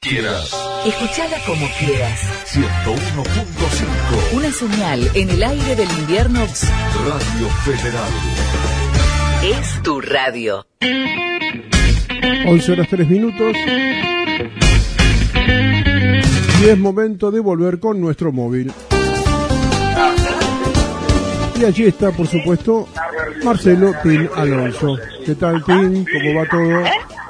Quieras. Escuchala como quieras. 101.5. Una señal en el aire del invierno. Radio Federal. Es tu radio. 11:03. Y es momento de volver con nuestro móvil. Y allí está, por supuesto, Marcelo Tim Alonso. ¿Qué tal, Tim? ¿Cómo va todo?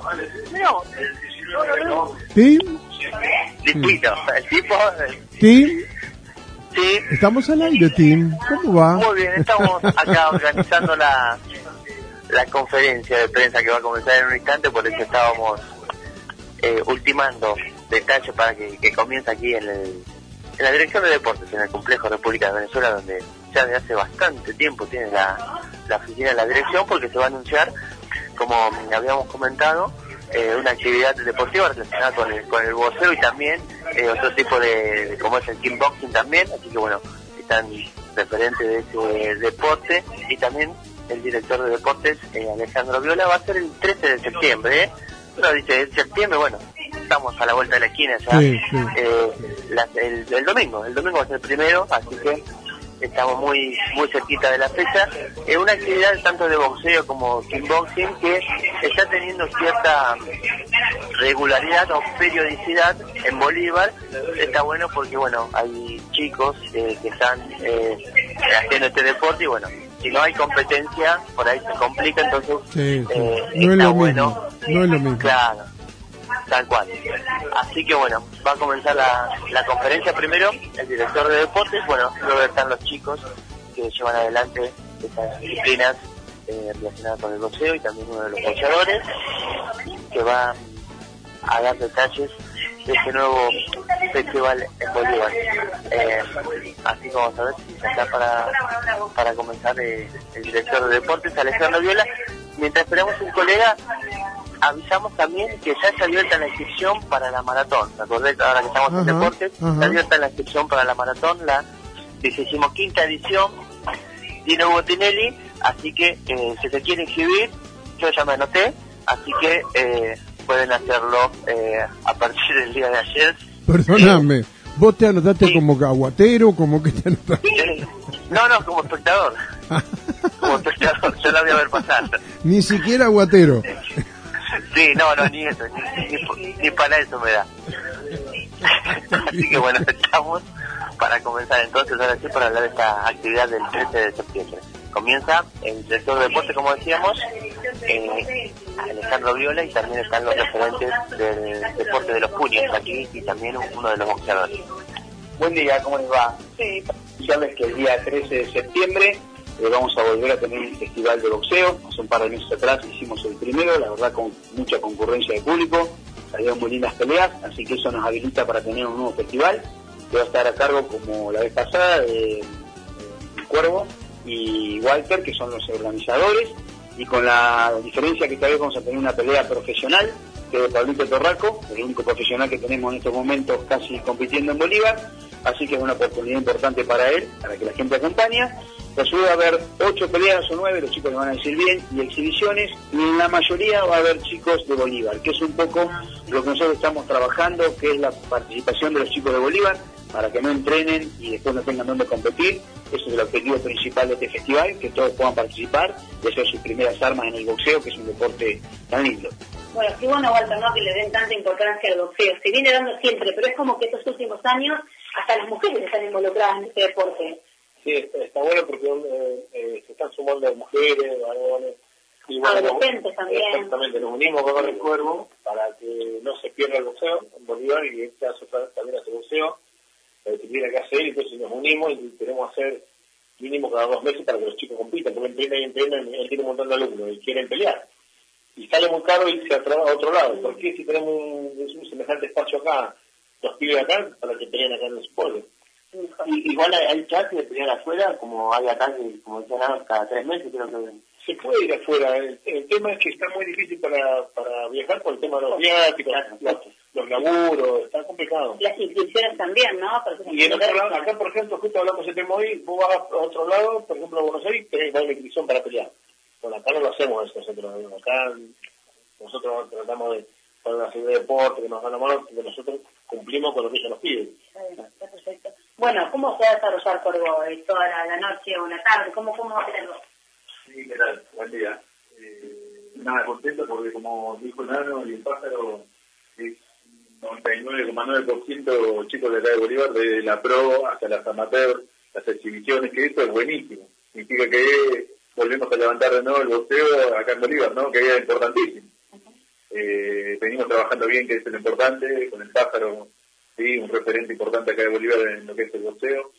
¿Tim? Distinto, el tipo... ¿Tim? Sí. Estamos al aire, Tim. ¿Cómo va? Muy bien, estamos acá organizando la conferencia de prensa que va a comenzar en un instante, por eso estábamos ultimando detalles para que comience aquí en la Dirección de Deportes, en el Complejo República de Venezuela, donde ya desde hace bastante tiempo tiene la oficina de la dirección, porque se va a anunciar, como habíamos comentado, una actividad deportiva relacionada con el boxeo y también otro tipo de como es el kickboxing también, así que bueno, están referentes de ese deporte, y también el director de deportes, Alejandro Viola, va a ser el 13 de septiembre, Uno dice, en septiembre, bueno, estamos a la vuelta de la esquina ya, sí. El domingo va a ser el primero, así que estamos muy cerquita de la fecha. Es una actividad tanto de boxeo como kickboxing que está teniendo cierta regularidad o periodicidad en Bolívar. Está bueno porque, bueno, hay chicos que están haciendo este deporte y, bueno, si no hay competencia, por ahí se complica, entonces Sí. No es lo bueno. Mismo. No es lo mismo. Claro, tal cual. Así que bueno, va a comenzar la conferencia primero, el director de deportes, bueno, luego están los chicos que llevan adelante estas disciplinas relacionadas con el boxeo, y también uno de los boxeadores que va a dar detalles de este nuevo festival en Bolívar. Así que vamos a ver si está para comenzar el director de deportes, Alejandro Viola. Mientras esperamos un colega, avisamos también que ya está abierta la inscripción para la maratón. ¿Se acordé? Ahora que estamos en deportes, está abierta la inscripción para la maratón, la 25ª edición, Dino Botinelli, así que si se quiere inscribir, yo ya me anoté, así que pueden hacerlo a partir del día de ayer. Perdóname, ¿vos te anotaste sí. como aguatero, como que te anotaste? No, como espectador. Como espectador, yo la voy a ver pasar. Ni siquiera aguatero. Sí, no, ni eso, ni para eso me da. Así que bueno, estamos para comenzar entonces, ahora sí, para hablar de esta actividad del 13 de septiembre. Comienza el director de deporte, como decíamos, Alejandro Viola, y también están los referentes del deporte de los puños aquí, y también uno de los boxeadores. Buen día, ¿cómo les va? Sí, sabes que el día 13 de septiembre vamos a volver a tener un festival de boxeo. Hace un par de meses atrás hicimos el primero, la verdad con mucha concurrencia de público, salieron muy lindas peleas, así que eso nos habilita para tener un nuevo festival, que va a estar a cargo, como la vez pasada, de Cuervo y Walter, que son los organizadores, y con la diferencia que esta vez vamos a tener una pelea profesional, que es de Pablito Torraco, el único profesional que tenemos en estos momentos casi compitiendo en Bolívar, así que es una oportunidad importante para él, para que la gente acompañe. Después va a haber 8 peleas o 9, los chicos le van a decir bien, y exhibiciones, y en la mayoría va a haber chicos de Bolívar, que es un poco lo que nosotros estamos trabajando, que es la participación de los chicos de Bolívar, para que no entrenen y después no tengan dónde competir. Ese es el objetivo principal de este festival, que todos puedan participar y hacer sus primeras armas en el boxeo, que es un deporte tan lindo. Bueno, sí, bueno, Walter, no que le den tanta importancia al boxeo, se viene dando siempre, pero es como que estos últimos años hasta las mujeres están involucradas en este deporte. Sí, está bueno porque se están sumando mujeres, varones, y bueno, adolescentes también. Exactamente, nos unimos con el Cuervo para que no se pierda el boxeo en Bolívar, y en este caso también hace boxeo, la disciplina que hace él, entonces nos unimos y queremos hacer mínimo cada 2 meses para que los chicos compitan, porque él tiene un montón de alumnos y quieren pelear. Y sale muy caro irse a otro lado. ¿Por qué si tenemos un semejante espacio acá, los pibes acá, para que peleen acá en los pueblos? Y igual hay chance de pelear afuera, como hay acá, como decían ahora, cada 3 meses, creo que... Se puede ir afuera. El tema es que está muy difícil para viajar por el tema de los viáticos, los laburos, está complicado. Las inscripciones también, ¿no? Y en otro lado, acá por ejemplo, justo hablamos de tema hoy, vos vas a otro lado, por ejemplo a Buenos Aires, tenés una inscripción para pelear. Bueno, acá no lo hacemos eso nosotros. Acá nosotros tratamos de para una seguridad de deporte, que nos dan la mano, que nosotros cumplimos con lo que ellos nos piden. Está perfecto. Bueno, ¿cómo se va a desarrollar Corvo? ¿Toda la noche o la tarde? ¿Cómo va a hacerlo? Sí, ¿qué tal? Buen día. Nada, contento porque como dijo Nano y el pájaro, es 99,9% chicos de acá de Bolívar, de la pro hasta las amateur, las exhibiciones, que eso es buenísimo. Significa que volvemos a levantar de nuevo el boxeo acá en Bolívar, ¿no? Que es importantísimo. Venimos trabajando bien, que es lo importante, con el pájaro, sí, un referente importante acá de Bolívar en lo que es el boxeo,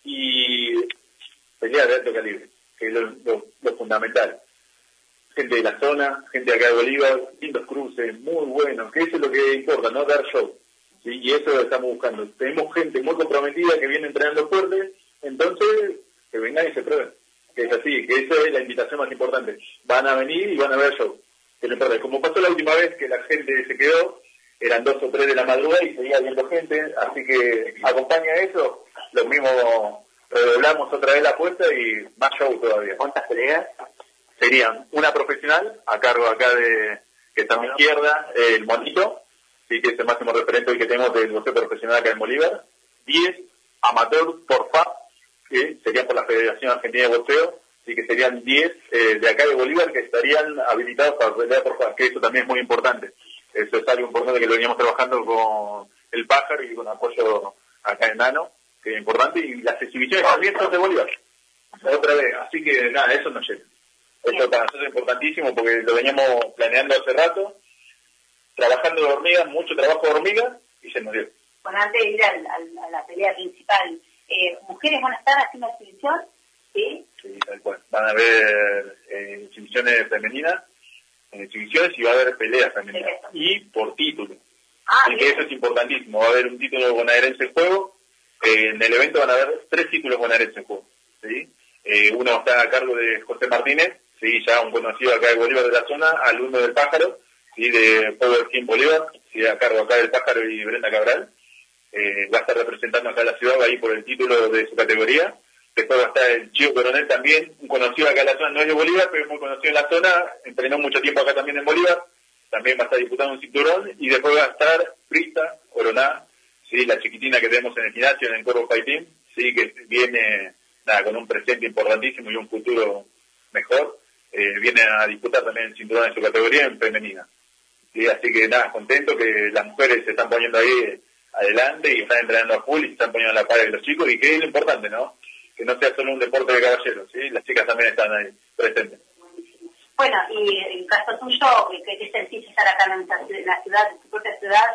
y pelea de alto calibre, que es lo fundamental. Gente de la zona, gente de acá de Bolívar, lindos cruces, muy buenos, que eso es lo que importa, ¿no? Dar show. ¿Sí? Y eso lo estamos buscando. Tenemos gente muy comprometida que viene entrenando fuerte, entonces que vengan y se prueben. Que es así, que esa es la invitación más importante. Van a venir y van a ver show. Que no importa. Como pasó la última vez que la gente se quedó, eran 2 o 3 de la madrugada y seguía viendo gente, así que acompaña a eso, lo mismo redoblamos otra vez la apuesta y más show todavía. ¿Cuántas peleas? Serían una profesional, a cargo acá de, que está a mi izquierda, el Monito, sí, que es el máximo referente hoy que tenemos del boxeo profesional acá en Bolívar, 10 amateur por FAP, que serían por la Federación Argentina de Boxeo, sí que serían 10 de acá de Bolívar que estarían habilitados para pelear por FAP, que eso también es muy importante. Eso es algo importante que lo veníamos trabajando con el pájaro y con apoyo acá en Nano, que es importante, y las exhibiciones también son de Bolívar. Otra vez, así que nada, eso nos llena. Eso para nosotros es importantísimo porque lo veníamos planeando hace rato, trabajando de hormigas, mucho trabajo de hormigas, y se nos dio. Bueno, antes de ir a la pelea principal, ¿mujeres van a estar haciendo exhibición? Sí. Sí, tal cual. Van a haber exhibiciones femeninas, exhibiciones y va a haber peleas femeninas. Y por título. Así que eso es importantísimo. Va a haber un título bonaerense en juego. En el evento van a haber 3 títulos bonaerenses en juego. ¿Sí? Uno está a cargo de José Martínez, ¿sí? Ya un conocido acá de Bolívar de la zona, alumno del pájaro, ¿sí? De Power Team Bolívar, ¿sí? A cargo acá del pájaro y Brenda Cabral. Va a estar representando acá a la ciudad, ahí por el título de su categoría. Después va a estar el Chío Coronel también, un conocido acá en la zona, no es de Bolívar, pero es muy conocido en la zona, entrenó mucho tiempo acá también en Bolívar, también va a estar disputando un cinturón, y después va a estar Prista Oroná, ¿sí? La chiquitina que tenemos en el gimnasio, en el Corvo Fight Team, ¿sí? Que viene con un presente importantísimo y un futuro mejor, viene a disputar también el cinturón en su categoría en femenina. ¿Sí? Así que nada, contento que las mujeres se están poniendo ahí adelante y están entrenando a full y se están poniendo a la par de los chicos, y que es lo importante, ¿no? Que no sea solo un deporte de caballeros, ¿sí? Las chicas también están ahí presentes. Bueno, y en caso tuyo, ¿qué sentís estar acá en la ciudad, en tu propia ciudad,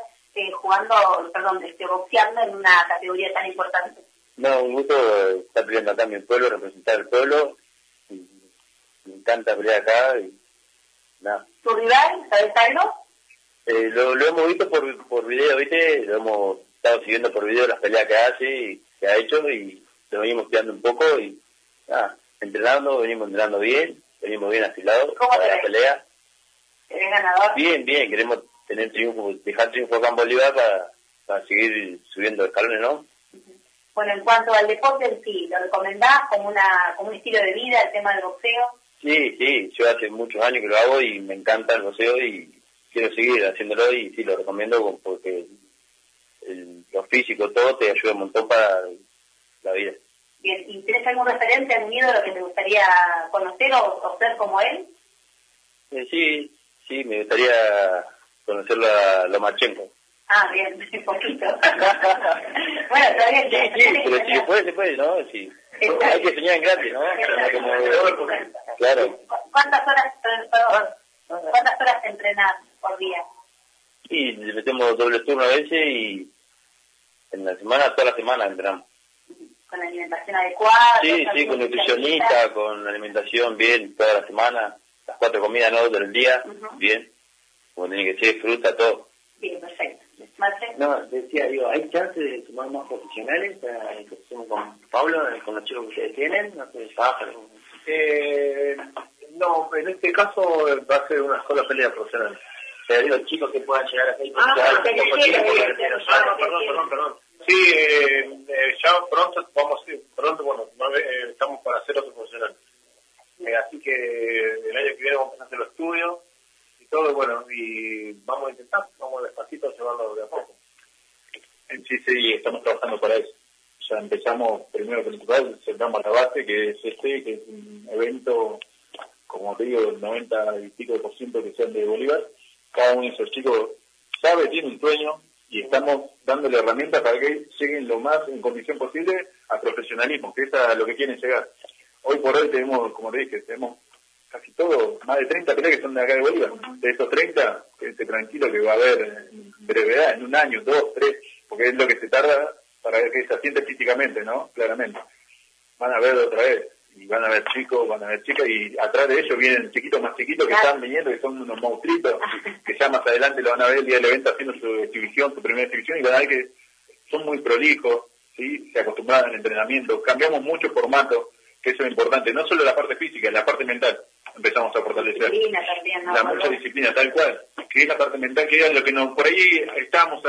boxeando en una categoría tan importante? No, un gusto estar peleando acá en mi pueblo, representar al pueblo. Me encanta pelear acá y nada. ¿Tu rival, sabes algo? Lo hemos visto por video, ¿viste? Lo hemos estado siguiendo por video las peleas que hace y que ha hecho, y lo venimos cuidando un poco y nada, venimos entrenando bien, venimos bien afilados para la pelea. ¿Eres ganador? Bien, queremos tener triunfo, dejar triunfo acá en Bolívar para seguir subiendo escalones, ¿no? Bueno, en cuanto al deporte en sí, ¿lo recomendás como un estilo de vida el tema del boxeo? Sí, yo hace muchos años que lo hago y me encanta el boxeo y quiero seguir haciéndolo, y sí, lo recomiendo porque lo físico, todo te ayuda un montón para la vida. Bien, ¿y tienes algún referente, algún ídolo que te gustaría conocer o ser como él? Sí, me gustaría conocerlo a Lomachenko. Ah, bien, un poquito. Bueno, todavía sí, pero si se puede, ¿no? Sí. Hay que soñar en grande, ¿no? Claro. ¿Cuántas horas te entrenás por día? Sí, le metemos doble turno a veces y en la semana, toda la semana entrenamos. ¿Con alimentación adecuada? Sí, con nutricionista, con alimentación bien, toda la semana, las 4 comidas, ¿no? Del día, bien. Como tiene que ser, fruta, todo. Bien, perfecto. ¿Marce? No, decía, ¿hay chance de sumar más profesionales con Pablo, con los chicos que ustedes tienen? No sé, pájaro. No, en este caso va a ser una sola pelea profesional. Pero digo, chicos que puedan llegar a ser Perdón. Sí, ya pronto, estamos para hacer otro profesional. Así que el año que viene vamos a hacer los estudios, y todo, bueno, y vamos a intentar, vamos despacito a llevarlo de a poco. Sí, estamos trabajando para eso. Ya empezamos, primero principal, sentamos la base, que es un evento, como te digo, el 90 y pico % que sean de Bolívar. Cada uno de esos chicos sabe, tiene un sueño, y estamos dándole herramientas para que lleguen lo más en condición posible a profesionalismo, que es a lo que quieren llegar. Hoy por hoy tenemos, como te dije, tenemos casi todo, más de 30 peleas que son de acá de Bolívar. De esos 30, quédate tranquilo que va a haber en brevedad, en un año, 2, 3, porque es lo que se tarda para que se asiente físicamente, ¿no? Claramente. Van a ver otra vez, y van a ver chicos, van a ver chicas, y atrás de ellos vienen chiquitos más chiquitos que están viniendo, que son unos monstruitos, que ya más adelante lo van a ver el día del evento haciendo su exhibición, su primera exhibición, y van a ver que son muy prolijos, ¿sí? Se acostumbraron al entrenamiento, cambiamos mucho formato, que eso es importante, no solo la parte física, la parte mental empezamos a fortalecer. Disciplina también, ¿no? La mucha disciplina, tal cual, que es la parte mental, que es lo que nos, por ahí estamos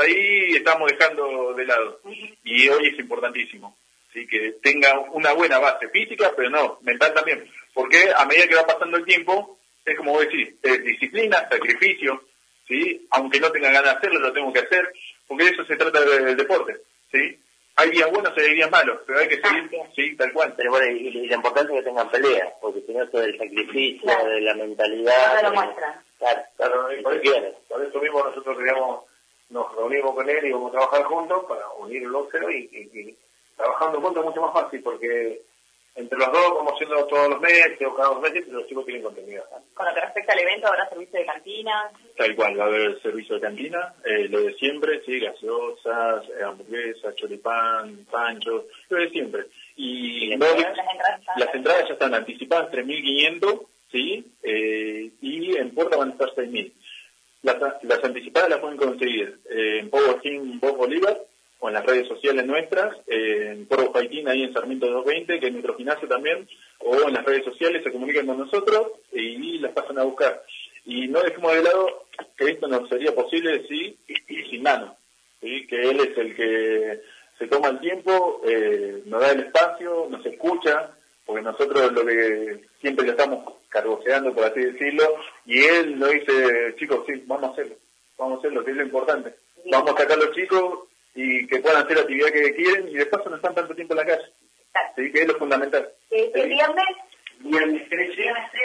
dejando de lado, y hoy es importantísimo. ¿Sí? Que tenga una buena base física, pero no, mental también. Porque a medida que va pasando el tiempo, es como vos decís, disciplina, sacrificio, ¿sí? Aunque no tenga ganas de hacerlo, lo tengo que hacer, porque de eso se trata del deporte, ¿sí? Hay días buenos y hay días malos, pero hay que seguir, sí, tal cual. Pero bueno, y lo importante es que tengan peleas, porque si no, todo el sacrificio, claro, de la mentalidad... No lo muestran. Claro, y por eso mismo nosotros nos reunimos con él y vamos a trabajar juntos para unir el boxeo y trabajando juntos es mucho más fácil, porque entre los dos vamos haciendo todos los meses o cada 2 meses, los chicos tienen contenido. Con lo que respecta al evento, ¿habrá servicio de cantina? Tal cual, va a haber servicio de cantina, lo de siempre, sí, gaseosas, hamburguesas, choripán, panchos, lo de siempre. Y las entradas ya están anticipadas, 3.500, ¿sí? Y en puerta van a estar 6.000. Las anticipadas las pueden conseguir en Power Team Voz Bolívar, o en las redes sociales nuestras, en Porro Jaitín, ahí en Sarmiento 220, que es nuestro gimnasio también, o en las redes sociales se comunican con nosotros y las pasan a buscar. Y no dejemos de lado que esto no sería posible sin Nano, ¿sí? Que él es el que se toma el tiempo, nos da el espacio, nos escucha, porque nosotros lo que siempre le estamos cargoseando, por así decirlo, y él nos dice, chicos, sí, vamos a hacerlo, que es lo importante. Vamos a sacar a los chicos y que puedan hacer la actividad que quieren y de paso no están tanto tiempo en la calle. Sí, que es lo fundamental. ¿El viernes? Viernes 13,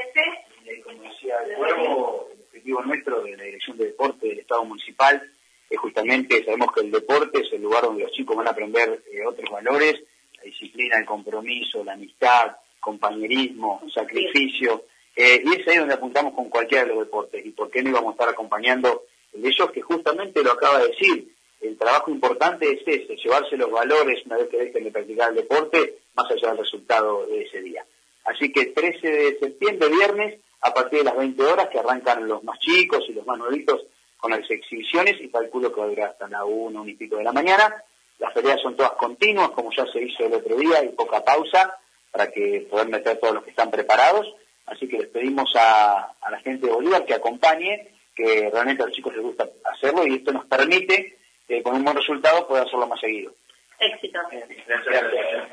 como decía el cuervo, el objetivo nuestro de la Dirección de Deporte del Estado Municipal es justamente, sabemos que el deporte es el lugar donde los chicos van a aprender otros valores, la disciplina, el compromiso, la amistad, compañerismo, sacrificio, y es ahí donde apuntamos con cualquiera de los deportes. ¿Y por qué no íbamos a estar acompañando el de ellos, que justamente lo acaba de decir? El trabajo importante es ese, llevarse los valores una vez que dejen de practicar el deporte, más allá del resultado de ese día. Así que 13 de septiembre, viernes, a partir de las 20 horas, que arrancan los más chicos y los más nuevitos con las exhibiciones, y calculo que va a durar hasta la 1 y pico de la mañana. Las peleas son todas continuas, como ya se hizo el otro día, y poca pausa, para que poder meter todos los que están preparados. Así que les pedimos a la gente de Bolívar que acompañe, que realmente a los chicos les gusta hacerlo, y esto nos permite con un buen resultado poder hacerlo más seguido. Éxito. Gracias.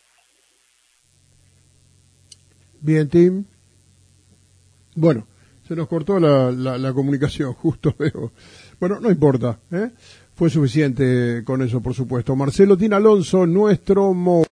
Bien, Tim. Bueno, se nos cortó la comunicación, justo veo. Bueno, no importa, fue suficiente con eso, por supuesto. Marcelo Tin Alonso, nuestro